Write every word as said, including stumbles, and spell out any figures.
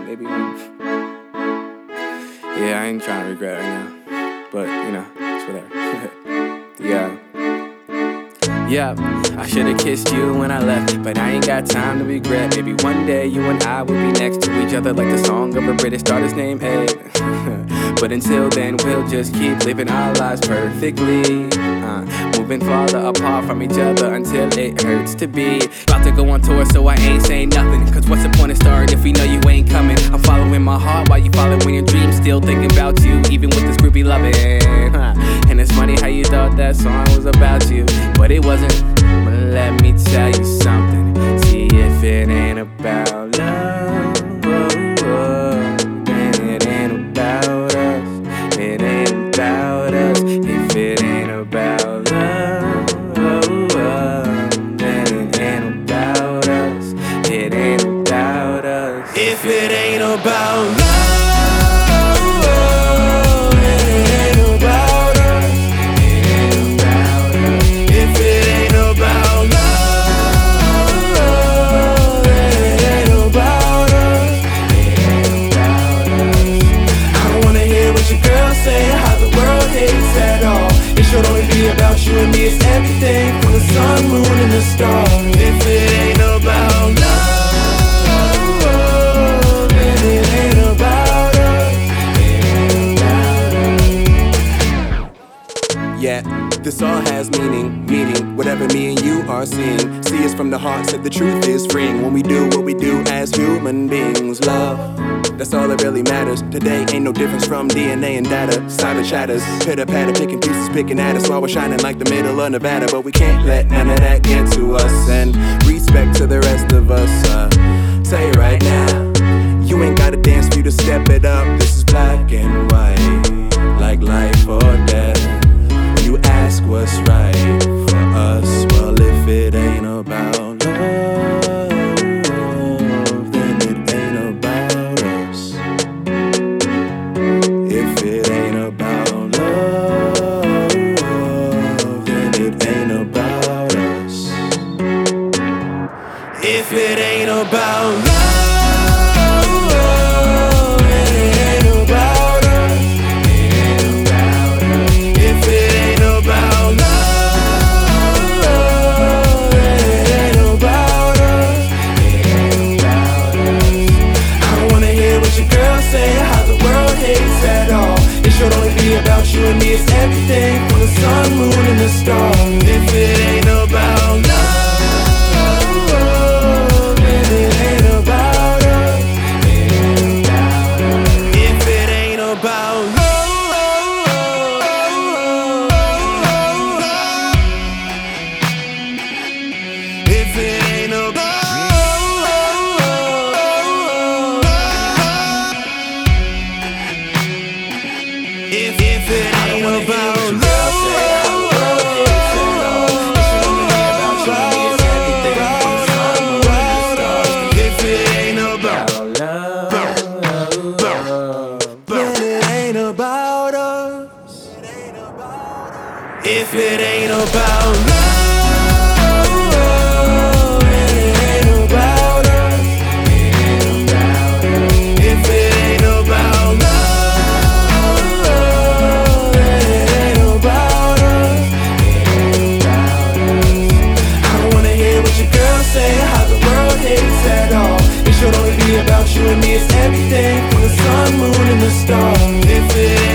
maybe one. Yeah, I ain't trying to regret right now, but you know, it's whatever. Yeah. Yeah, I should've kissed you when I left, but I ain't got time to regret. Maybe one day you and I will be next to each other like the song of a British artist named Ed. But until then, we'll just keep living our lives perfectly, uh, moving farther apart from each other until it hurts to be. About to go on tour, so I ain't saying nothing, cause what's the point of starting if we know you ain't coming? I'm following my heart while you following your dreams, still thinking about you, even with this groupie loving. And it's funny how you thought that song was about you, but it wasn't. But let me tell you something, see if it ain't about love, oh, oh, then it ain't about us. It ain't about us. If it ain't about love, oh, oh, then it ain't about us. It ain't about us. If it ain't about love, about you and me, it's everything from the sun, moon, and the stars. If it ain't about love, then it ain't about us. It ain't about us. Yeah, this all has meaning, meaning whatever me and you are seeing. See us from the heart, said the truth is freeing. When we do what we do as human beings, love, that's all that really matters. Today ain't no difference from D N A and data. Cyber chatters, pitter patter, picking pieces, picking at us while we're shining like the middle of Nevada. But we can't let none of that get to us. And respect to the rest of us. Uh, tell you right now, you ain't gotta dance for you to step it up. This is black and white, like life or death. When you ask what's right for us, well, if it ain't about love, then it ain't about us. If it ain't about love, then it ain't about us. If it ain't about love, should only be about you and me, it's everything from the sun, moon, and the stars. If it ain't about love, then it ain't about us. If it ain't about love, if it ain't about If, if it ain't about love, if it ain't about love, then it ain't about us. If it ain't about love, should only be about you and me, it's everything from the sun, moon, and the stars. If it